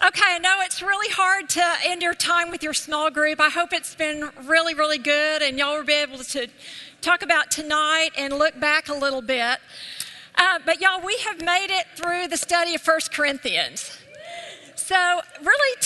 Okay, I know it's really hard to end your time with your small group. I hope it's been really, really good and y'all will be able to talk about tonight and look back a little bit. But y'all, we have made it through the study of 1 Corinthians. So really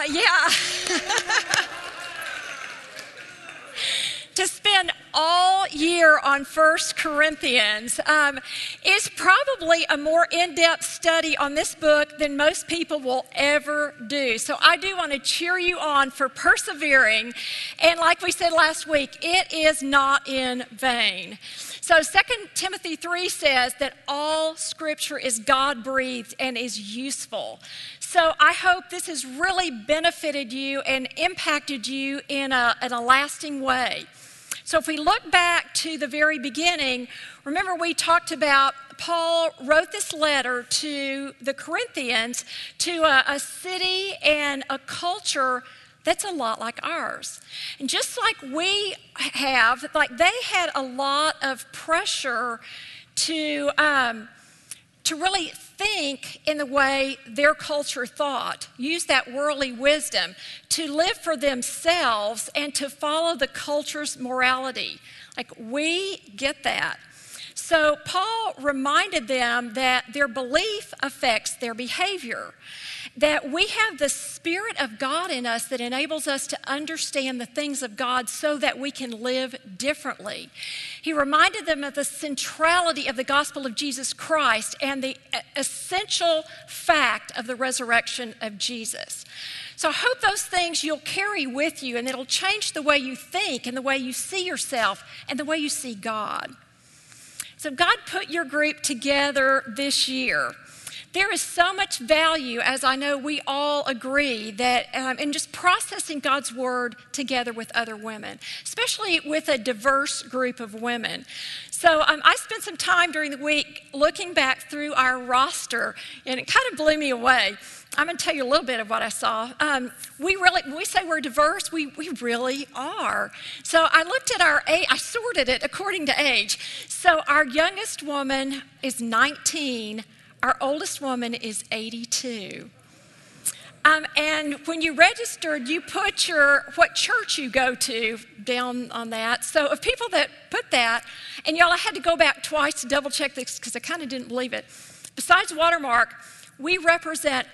to spend all year on 1 Corinthians is probably a more in-depth study on this book than most people will ever do. So I do want to cheer you on for persevering. And like we said last week, it is not in vain. So 2 Timothy 3 says that all Scripture is God-breathed and is useful. So I hope this has really benefited you and impacted you in a lasting way. So if we look back to the very beginning, remember we talked about Paul wrote this letter to the Corinthians, to a city and a culture that's a lot like ours. And just like we have, like they had a lot of pressure to really think in the way their culture thought, use that worldly wisdom to live for themselves and to follow the culture's morality. Like we get that. So Paul reminded them that their belief affects their behavior, that we have the Spirit of God in us that enables us to understand the things of God so that we can live differently. He reminded them of the centrality of the gospel of Jesus Christ and the essential fact of the resurrection of Jesus. So I hope those things you'll carry with you and it'll change the way you think and the way you see yourself and the way you see God. So God put your group together this year. There is so much value, as I know we all agree, that in just processing God's word together with other women, especially with a diverse group of women. So I spent some time during the week looking back through our roster, and it kind of blew me away. I'm going to tell you a little bit of what I saw. When we say we're diverse, we really are. So I looked at our age, I sorted it according to age. So our youngest woman is 19. Our oldest woman is 82. And when you registered, you put what church you go to down on that. So of people that put that, and y'all, I had to go back twice to double check this because I kind of didn't believe it. Besides Watermark, we represent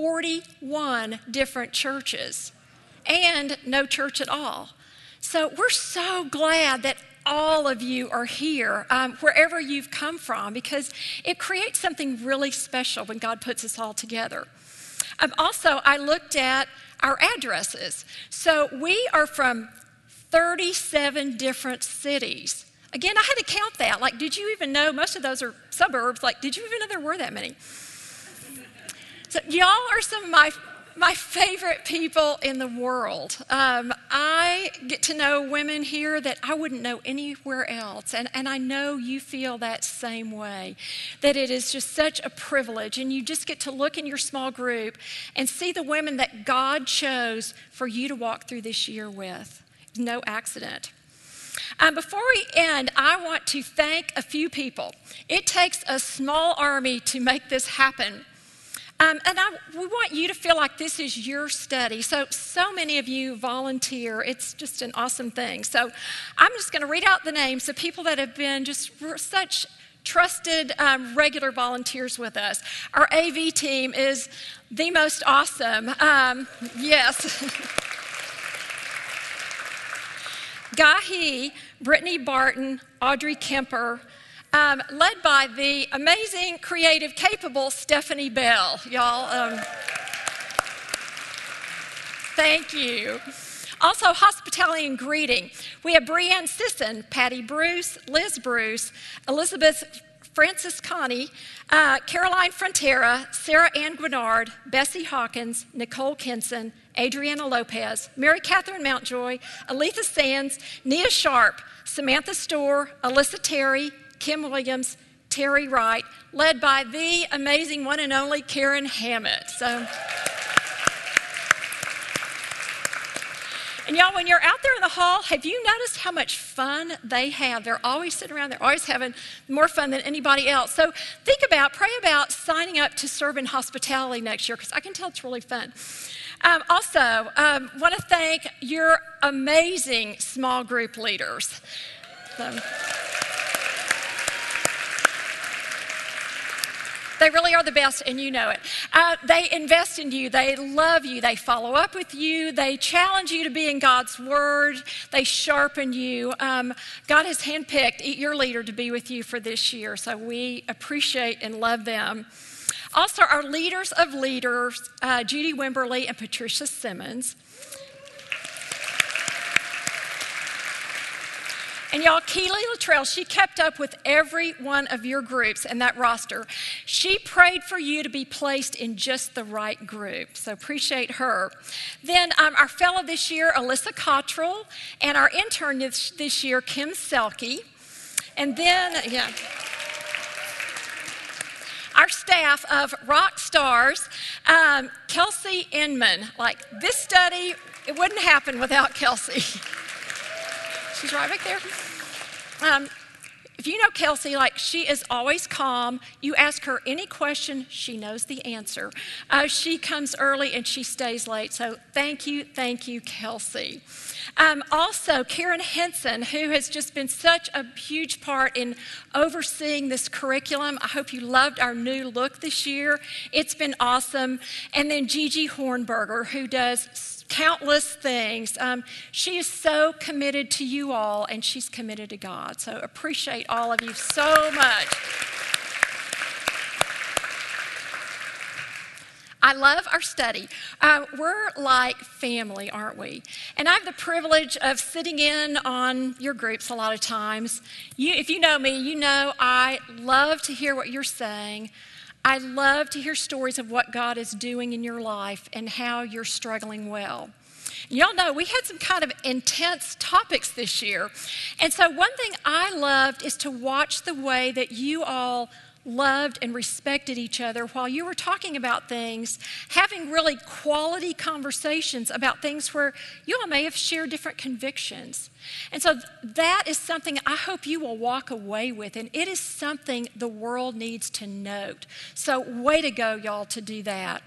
41 different churches and no church at all. So we're so glad that all of you are here, wherever you've come from, because it creates something really special when God puts us all together. Also, I looked at our addresses. So we are from 37 different cities. Again, I had to count that. Like, did you even know most of those are suburbs? Like, did you even know there were that many? So y'all are some of my favorite people in the world. I get to know women here that I wouldn't know anywhere else. And I know you feel that same way, that it is just such a privilege. And you just get to look in your small group and see the women that God chose for you to walk through this year with. No accident. Before we end, I want to thank a few people. It takes a small army to make this happen. We want you to feel like this is your study. So many of you volunteer. It's just an awesome thing. So I'm just going to read out the names of people that have been just such trusted, regular volunteers with us. Our AV team is the most awesome. Yes. Guy He, Brittany Barton, Audrey Kemper, led by the amazing, creative, capable Stephanie Bell. Y'all, thank you. Also, hospitality and greeting. We have Brianne Sisson, Patty Bruce, Liz Bruce, Elizabeth Franciscani, Caroline Frontera, Sarah Ann Guinard, Bessie Hawkins, Nicole Kinson, Adriana Lopez, Mary Catherine Mountjoy, Aletha Sands, Nia Sharp, Samantha Storr, Alyssa Terry, Kim Williams, Terry Wright, led by the amazing one and only Karen Hammett. And y'all, when you're out there in the hall, have you noticed how much fun they have? They're always sitting around. They're always having more fun than anybody else. So pray about signing up to serve in hospitality next year, because I can tell it's really fun. Also, want to thank your amazing small group leaders. They really are the best, and you know it. They invest in you. They love you. They follow up with you. They challenge you to be in God's Word. They sharpen you. God has handpicked your leader to be with you for this year, so we appreciate and love them. Also, our leaders of leaders, Judy Wimberly and Patricia Simmons. And y'all, Keely Luttrell, she kept up with every one of your groups and that roster. She prayed for you to be placed in just the right group, so appreciate her. Then our fellow this year, Alyssa Cottrell, and our intern this year, Kim Selke. And then, our staff of rock stars, Kelsey Inman. Like, this study, it wouldn't happen without Kelsey. She's right back there. If you know Kelsey, she is always calm. You ask her any question, she knows the answer. She comes early and she stays late. So thank you, Kelsey. Also, Karen Henson, who has just been such a huge part in overseeing this curriculum. I hope you loved our new look this year. It's been awesome. And then Gigi Hornberger, who does countless things. She is so committed to you all, and she's committed to God. So appreciate all of you so much. I love our study. We're like family, aren't we? And I have the privilege of sitting in on your groups a lot of times. If you know me, you know I love to hear what you're saying. I love to hear stories of what God is doing in your life and how you're struggling well. Y'all know we had some kind of intense topics this year. And so one thing I loved is to watch the way that you all loved and respected each other while you were talking about things, having really quality conversations about things where you all may have shared different convictions. And so that is something I hope you will walk away with, and it is something the world needs to note. So way to go, y'all, to do that.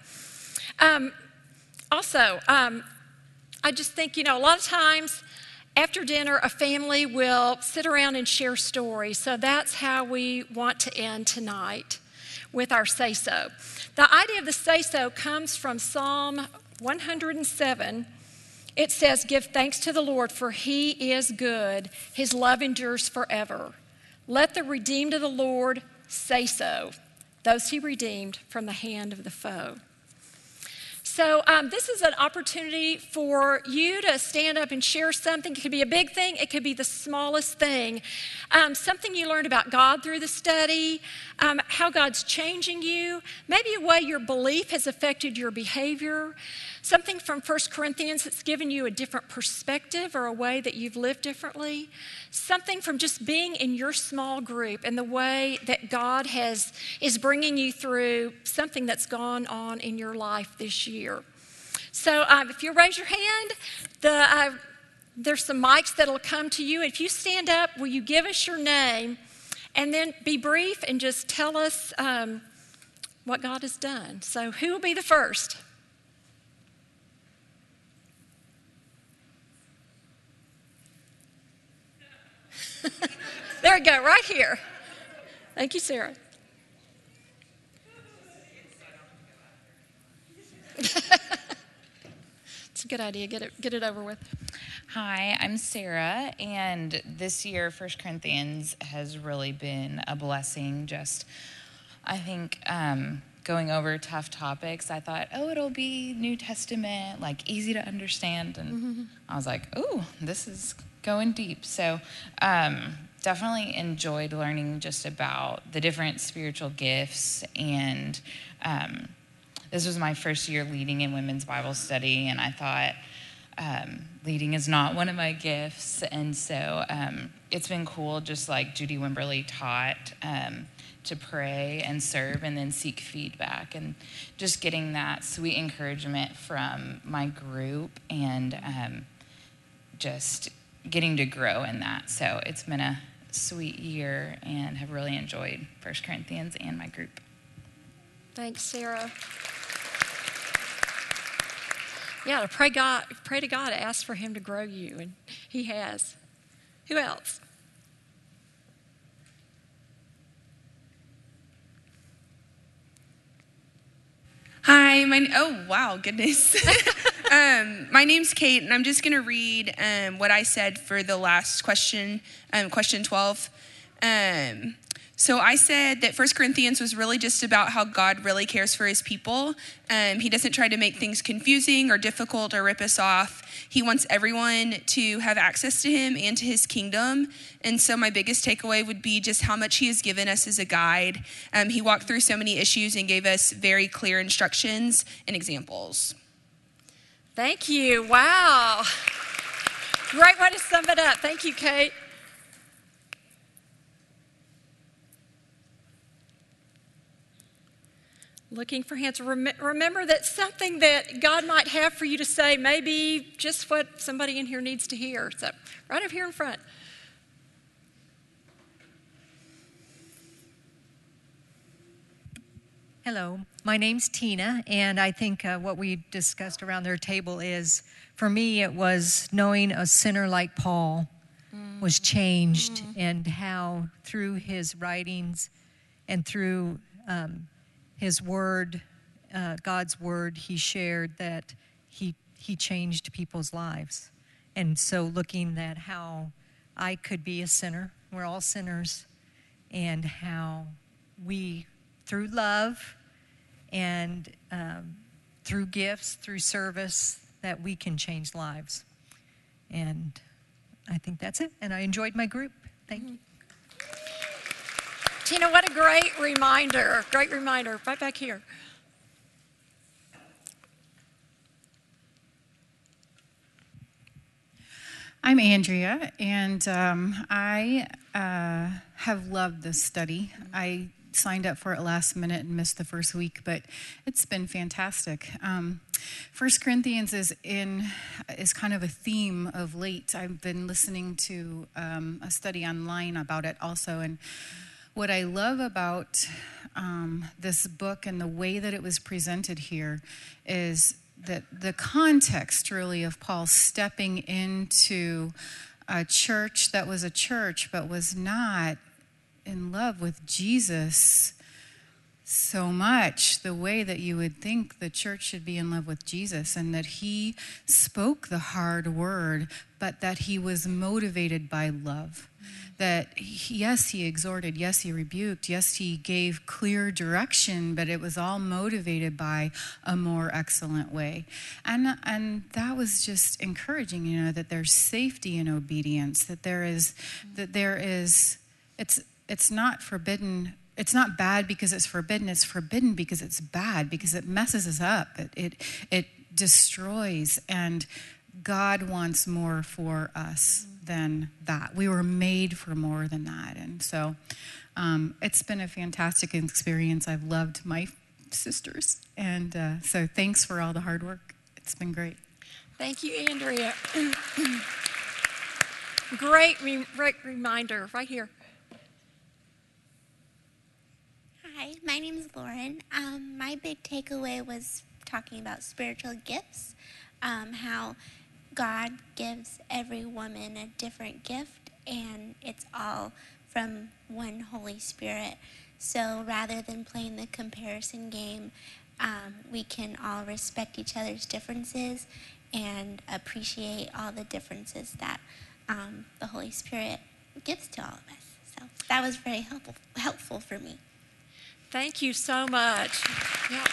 Also, I just think, a lot of times after dinner, a family will sit around and share stories. So that's how we want to end tonight with our say-so. The idea of the say-so comes from Psalm 107. It says, "Give thanks to the Lord, for he is good. His love endures forever. Let the redeemed of the Lord say so, those he redeemed from the hand of the foe." So this is an opportunity for you to stand up and share something. It could be a big thing. It could be the smallest thing. Something you learned about God through the study, how God's changing you, maybe a way your belief has affected your behavior, something from 1 Corinthians that's given you a different perspective or a way that you've lived differently, something from just being in your small group and the way that God is bringing you through something that's gone on in your life this year. So if you raise your hand, there's some mics that'll come to you. If you stand up, will you give us your name and then be brief and just tell us what God has done. So who will be the first? There we go, right here. Thank you, Sarah. It's a good idea. Get it over with. Hi, I'm Sarah, and this year 1 Corinthians has really been a blessing. I think going over tough topics, I thought, it'll be New Testament, easy to understand, and I was like, this is going deep. So definitely enjoyed learning just about the different spiritual gifts, and this was my first year leading in women's Bible study, and I thought leading is not one of my gifts, and so it's been cool, just like Judy Wimberly taught, to pray and serve and then seek feedback, and just getting that sweet encouragement from my group, and just getting to grow in that. So it's been a sweet year and have really enjoyed 1 Corinthians and my group. Thanks, Sarah. Yeah, pray to God, ask for him to grow you, and he has. Who else? Hi, oh wow, goodness. My name's Kate, and I'm just going to read what I said for the last question, question 12. So I said that 1 Corinthians was really just about how God really cares for his people. He doesn't try to make things confusing or difficult or rip us off. He wants everyone to have access to him and to his kingdom. And so my biggest takeaway would be just how much he has given us as a guide. He walked through so many issues and gave us very clear instructions and examples. Thank you. Wow. Great way to sum it up. Thank you, Kate. Looking for hands. Remember that something that God might have for you to say may be just what somebody in here needs to hear. So, right up here in front. Hello, my name's Tina, and I think what we discussed around their table is, for me, it was knowing a sinner like Paul was changed, and how through his writings and through his word, God's word, he shared that he changed people's lives. And so looking at how I could be a sinner, we're all sinners, and how we, through love and through gifts, through service, that we can change lives. And I think that's it. And I enjoyed my group. Thank you. Tina, what a great reminder. Great reminder. Right back here. I'm Andrea, and I have loved this study. I signed up for it last minute and missed the first week, but it's been fantastic. 1 Corinthians is kind of a theme of late. I've been listening to a study online about it also, and what I love about this book and the way that it was presented here is that the context really of Paul stepping into a church that was a church but was not in love with Jesus so much the way that you would think the church should be in love with Jesus, and that he spoke the hard word, but that he was motivated by love. That yes, he exhorted, yes, he rebuked, yes, he gave clear direction, but it was all motivated by a more excellent way. And that was just encouraging, that there's safety in obedience, that there is, it's not forbidden. It's not bad because it's forbidden. It's forbidden because it's bad, because it messes us up. It destroys, and God wants more for us than that. We were made for more than that. And so it's been a fantastic experience. I've loved my sisters. And so thanks for all the hard work. It's been great. Thank you, Andrea. Great reminder right here. Hi, my name is Lauren. My big takeaway was talking about spiritual gifts, how God gives every woman a different gift, and it's all from one Holy Spirit. So rather than playing the comparison game, we can all respect each other's differences and appreciate all the differences that the Holy Spirit gives to all of us. So that was very helpful for me. Thank you so much. Yeah.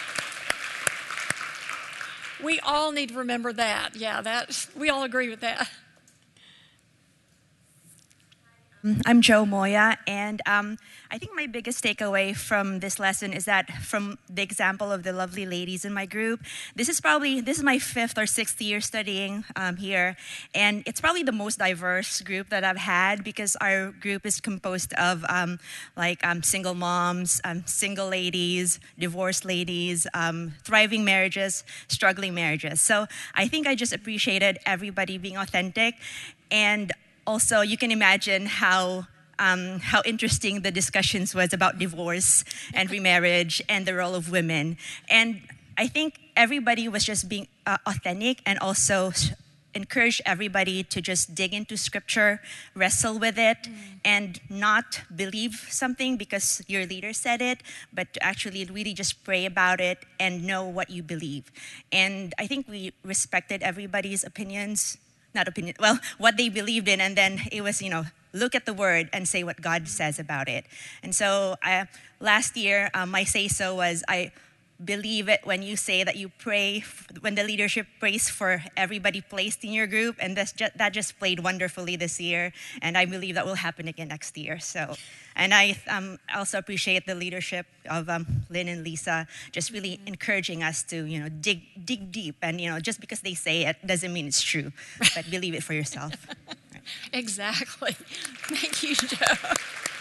We all need to remember that. Yeah, we all agree with that. I'm Joe Moya, and I think my biggest takeaway from this lesson is that from the example of the lovely ladies in my group, this is my 5th or 6th year studying here, and it's probably the most diverse group that I've had because our group is composed of single moms, single ladies, divorced ladies, thriving marriages, struggling marriages. So I think I just appreciated everybody being authentic, and also, you can imagine how interesting the discussions was about divorce and remarriage and the role of women. And I think everybody was just being authentic and also encouraged everybody to just dig into scripture, wrestle with it, and not believe something because your leader said it, but to actually really just pray about it and know what you believe. And I think we respected everybody's opinions. What they believed in, and then it was, look at the word and say what God says about it. And so last year, my say-so was, I believe it when you say that you pray, when the leadership prays for everybody placed in your group, and that just played wonderfully this year, and I believe that will happen again next year. So, and I also appreciate the leadership of Lynn and Lisa, just really encouraging us to, dig deep, and just because they say it doesn't mean it's true, but believe it for yourself. Right. Exactly. Thank you, Joe.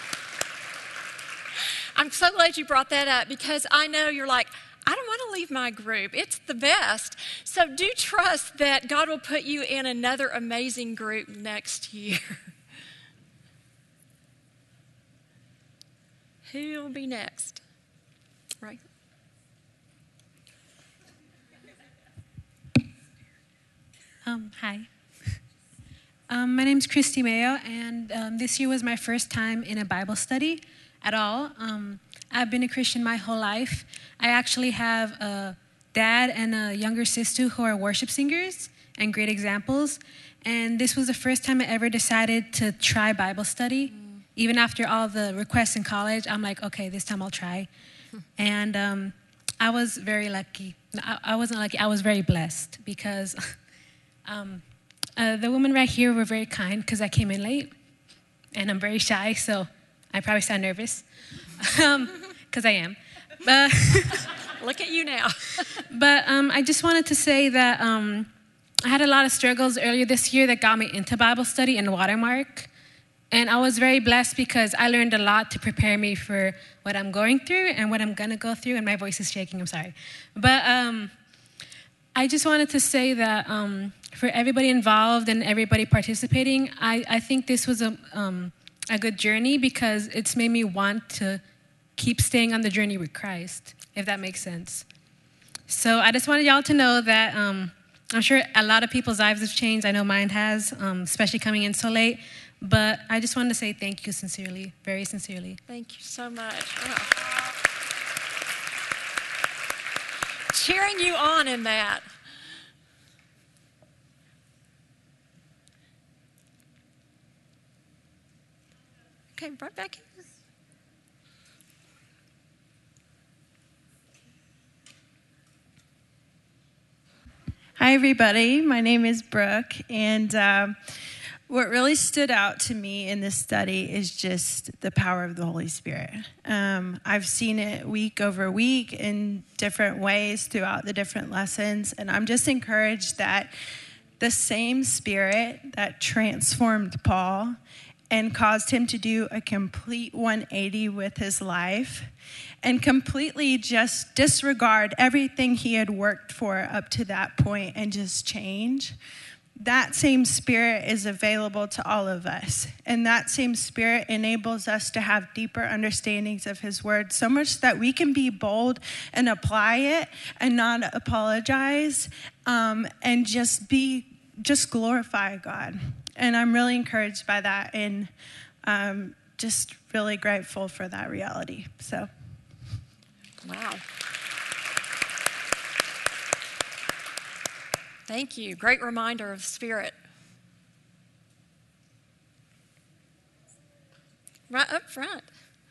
I'm so glad you brought that up because I know you're like, I don't want to leave my group. It's the best. So do trust that God will put you in another amazing group next year. Who will be next? Right. Hi. My name's Christy Mayo, and this year was my first time in a Bible study at all. I've been a Christian my whole life. I actually have a dad and a younger sister who are worship singers and great examples. And this was the first time I ever decided to try Bible study. Even after all the requests in college, I'm like, okay, this time I'll try. And I was very lucky. I wasn't lucky, I was very blessed because the women right here were very kind because I came in late. And I'm very shy, so I probably sound nervous. Because I am. But look at you now. But I just wanted to say that I had a lot of struggles earlier this year that got me into Bible study and Watermark. And I was very blessed because I learned a lot to prepare me for what I'm going through and what I'm going to go through. And my voice is shaking, I'm sorry. But I just wanted to say that for everybody involved and everybody participating, I think this was a good journey because it's made me want to keep staying on the journey with Christ, if that makes sense. So I just wanted y'all to know that I'm sure a lot of people's lives have changed. I know mine has, especially coming in so late. But I just wanted to say thank you sincerely, very sincerely. Thank you so much. Oh. Cheering you on in that. Okay, right back here. Hi, everybody. My name is Brooke, and what really stood out to me in this study is just the power of the Holy Spirit. I've seen it week over week in different ways throughout the different lessons, and I'm just encouraged that the same Spirit that transformed Paul and caused him to do a complete 180 with his life and completely just disregard everything he had worked for up to that point and just change. That same Spirit is available to all of us. And that same Spirit enables us to have deeper understandings of his word, so much that we can be bold and apply it and not apologize, and just glorify God. And I'm really encouraged by that, and just really grateful for that reality. So, wow. Thank you. Great reminder of Spirit. Right up front.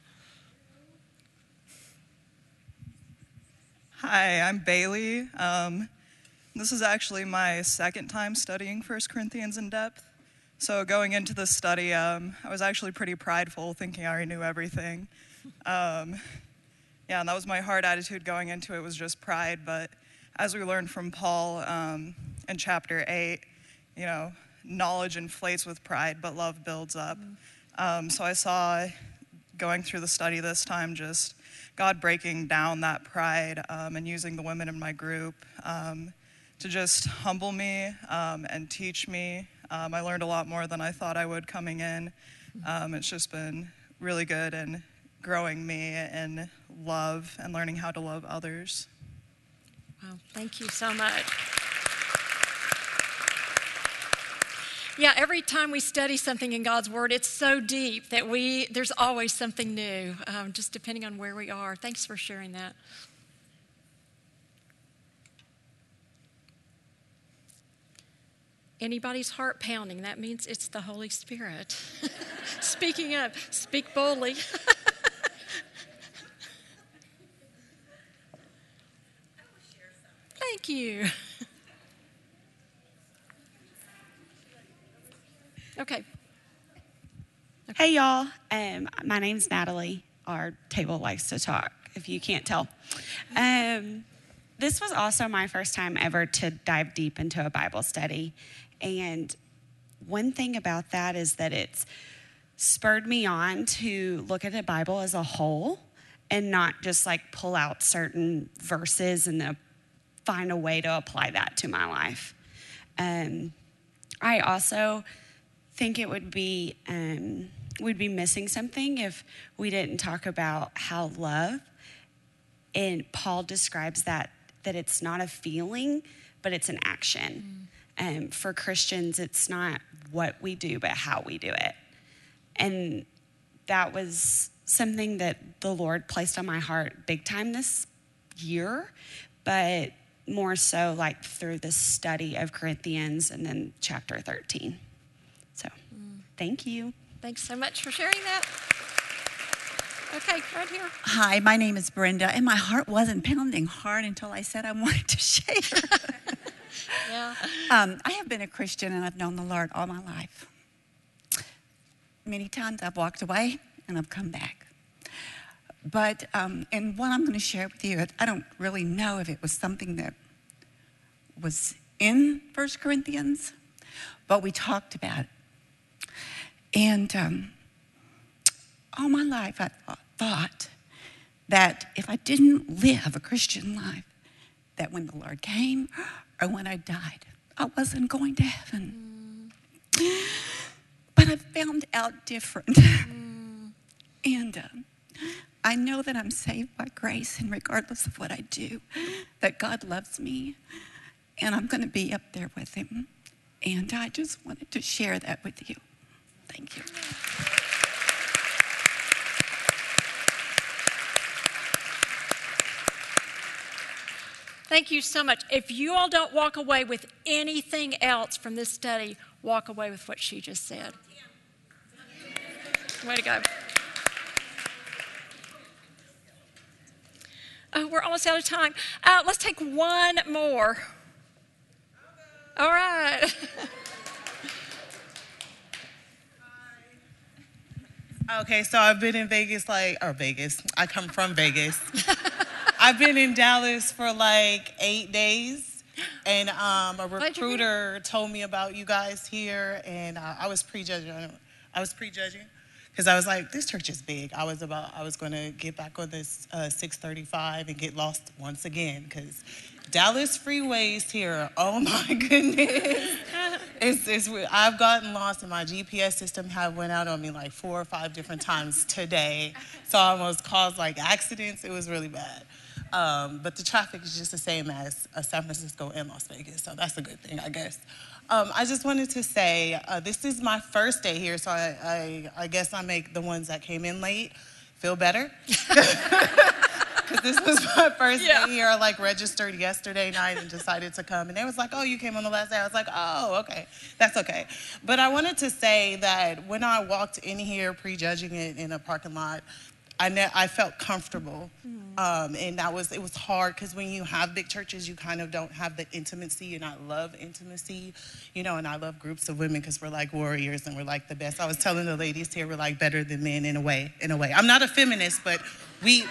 Hi, I'm Bailey. This is actually my second time studying 1 Corinthians in depth. So going into this study, I was actually pretty prideful, thinking I already knew everything. And that was my hard attitude going into it, was just pride. But as we learned from Paul in chapter 8, knowledge inflates with pride, but love builds up. So I saw, going through the study this time, just God breaking down that pride and using the women in my group to just humble me and teach me. I learned a lot more than I thought I would coming in. It's just been really good and growing me in love and learning how to love others. Wow, thank you so much. Yeah, every time we study something in God's Word, it's so deep that there's always something new, just depending on where we are. Thanks for sharing that. Anybody's heart pounding, that means it's the Holy Spirit. Speaking up, speak boldly. Thank you. Okay. Hey, y'all. My name's Natalie. Our table likes to talk, if you can't tell. This was also my first time ever to dive deep into a Bible study. And one thing about that is that it's spurred me on to look at the Bible as a whole and not just like pull out certain verses and find a way to apply that to my life. I also think it would be, we'd be missing something if we didn't talk about how love, and Paul describes that it's not a feeling, but it's an action. For Christians, it's not what we do, but how we do it. And that was something that the Lord placed on my heart big time this year, but more so like through the study of Corinthians and then chapter 13. So, thank you. Thanks so much for sharing that. Okay, right here. Hi, my name is Brenda, and my heart wasn't pounding hard until I said I wanted to share. Yeah. I have been a Christian, and I've known the Lord all my life. Many times I've walked away, and I've come back. But, and what I'm going to share with you, I don't really know if it was something that was in 1 Corinthians, but we talked about it. And all my life I thought that if I didn't live a Christian life, that when the Lord came or when I died, I wasn't going to heaven. But I found out different. And I know that I'm saved by grace, and regardless of what I do, that God loves me, and I'm going to be up there with him. And I just wanted to share that with you. Thank you. Thank you so much. If you all don't walk away with anything else from this study, walk away with what she just said. Way to go. Oh, we're almost out of time. Let's take one more. All right. Okay, so I've been in Vegas, I come from Vegas. I've been in Dallas for 8 days, and a recruiter told me about you guys here, and I was prejudging because I was like, this church is big. I was going to get back on this 635 and get lost once again, because Dallas freeways here, oh my goodness. I've gotten lost, and my GPS system have went out on me 4 or 5 different times today. So I almost caused accidents. It was really bad. But the traffic is just the same as San Francisco and Las Vegas, so that's a good thing, I guess. I just wanted to say, this is my first day here, so I guess I make the ones that came in late feel better. Because this was my first day here. I registered yesterday night and decided to come. And they was like, oh, you came on the last day. I was like, oh, okay. That's okay. But I wanted to say that when I walked in here prejudging it in a parking lot, I felt comfortable. And it was hard because when you have big churches, you kind of don't have the intimacy, and I love intimacy, and I love groups of women because we're like warriors and we're like the best. I was telling the ladies here, we're like better than men in a way. I'm not a feminist, but we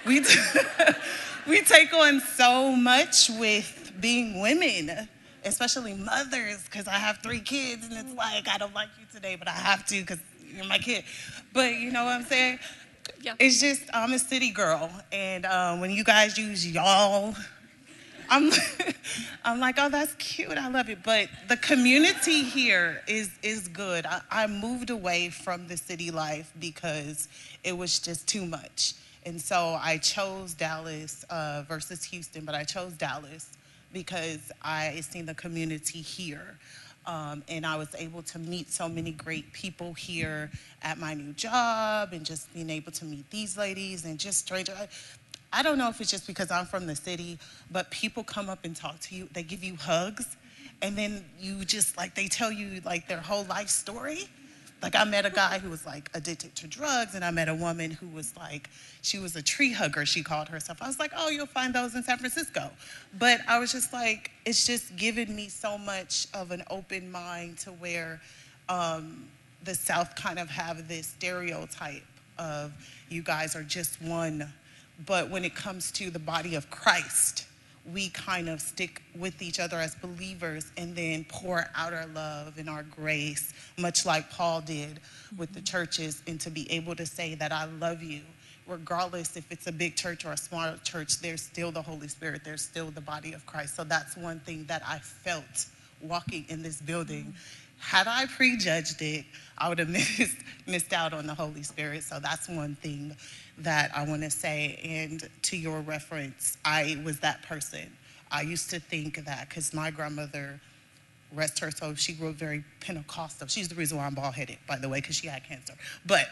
we take on so much with being women, especially mothers, because I have 3 kids, and it's like, I don't like you today, but I have to because you're my kid. But you know what I'm saying? Yeah. It's just, I'm a city girl, and when you guys use y'all, I'm like, oh, that's cute, I love it. But the community here is good. I moved away from the city life because it was just too much. And so I chose Dallas versus Houston, but I chose Dallas because I seen the community here. And I was able to meet so many great people here at my new job, and just being able to meet these ladies and just strangers. I don't know if it's just because I'm from the city, but people come up and talk to you. They give you hugs, and then you just they tell you their whole life story. I met a guy who was addicted to drugs, and I met a woman who was she was a tree hugger, she called herself. I was like, oh, you'll find those in San Francisco. But I was just it's just given me so much of an open mind to where the South kind of have this stereotype of you guys are just one. But when it comes to the body of Christ, we kind of stick with each other as believers and then pour out our love and our grace, much like Paul did with the churches, and to be able to say that I love you, regardless if it's a big church or a small church, there's still the Holy Spirit, there's still the body of Christ. So that's one thing that I felt walking in this building. Had I prejudged it, I would have missed out on the Holy Spirit. So that's one thing that I want to say. And to your reference, I was that person. I used to think that because my grandmother, rest her soul, she grew up very Pentecostal. She's the reason why I'm bald-headed, by the way, because she had cancer. But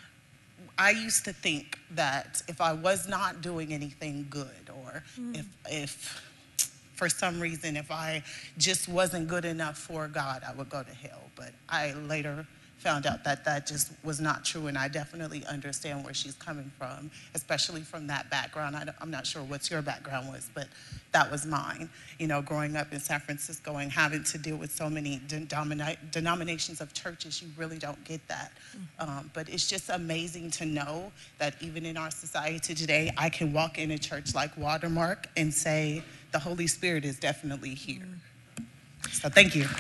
I used to think that if I was not doing anything good, or if for some reason, if I just wasn't good enough for God, I would go to hell. But I later found out that that just was not true, and I definitely understand where she's coming from, especially from that background. I'm not sure what your background was, but that was mine. Growing up in San Francisco and having to deal with so many denominations of churches, you really don't get that. But it's just amazing to know that even in our society today, I can walk in a church like Watermark and say, the Holy Spirit is definitely here. So thank you.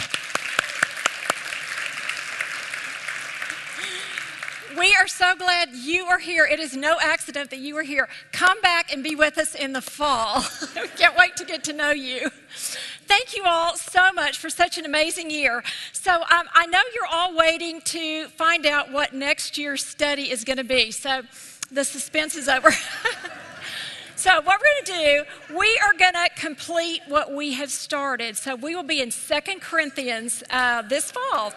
We are so glad you are here. It is no accident that you are here. Come back and be with us in the fall. We can't wait to get to know you. Thank you all so much for such an amazing year. So I know you're all waiting to find out what next year's study is going to be. So the suspense is over. So what we're going to do, we are going to complete what we have started. So we will be in 2 Corinthians this fall.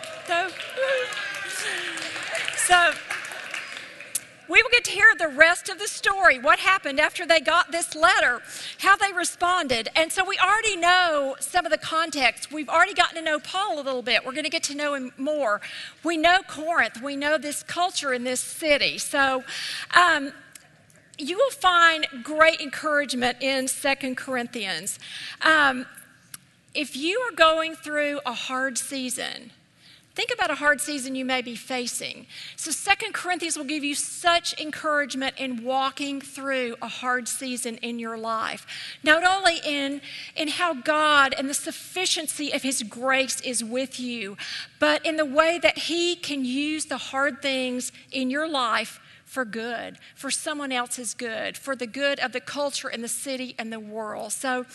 So we will get to hear the rest of the story, what happened after they got this letter, how they responded. And so we already know some of the context. We've already gotten to know Paul a little bit. We're going to get to know him more. We know Corinth. We know this culture in this city. So you will find great encouragement in 2 Corinthians. If you are going through a hard season, think about a hard season you may be facing. So 2 Corinthians will give you such encouragement in walking through a hard season in your life. Not only in how God and the sufficiency of His grace is with you, but in the way that He can use the hard things in your life for good, for someone else's good, for the good of the culture and the city and the world. So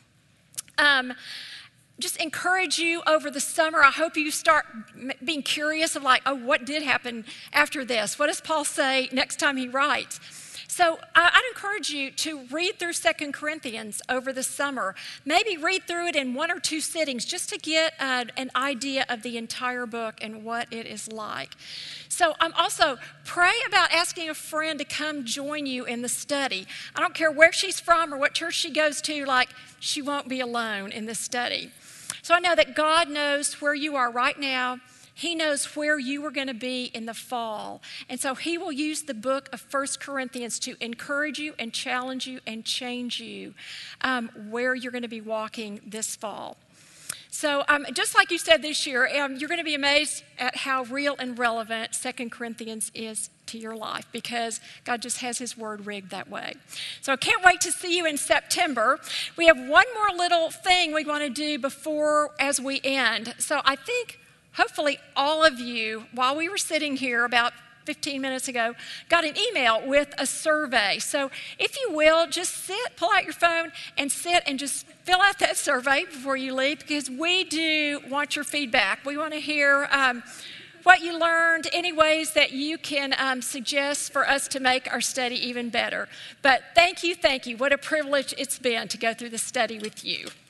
just encourage you over the summer. I hope you start being curious of what did happen after this? What does Paul say next time he writes? So I'd encourage you to read through 2 Corinthians over the summer. Maybe read through it in 1 or 2 sittings just to get an idea of the entire book and what it is like. So also pray about asking a friend to come join you in the study. I don't care where she's from or what church she goes to, she won't be alone in this study. So I know that God knows where you are right now. He knows where you are going to be in the fall. And so he will use the book of 1 Corinthians to encourage you and challenge you and change you where you're going to be walking this fall. So just like you said this year, you're going to be amazed at how real and relevant 2 Corinthians is to your life, because God just has his word rigged that way. So I can't wait to see you in September. We have one more little thing we want to do as we end. So I think hopefully all of you, while we were sitting here about 15 minutes ago, got an email with a survey. So if you will, just pull out your phone and sit and just fill out that survey before you leave, because we do want your feedback. We want to hear what you learned, any ways that you can suggest for us to make our study even better. But thank you. What a privilege it's been to go through this study with you.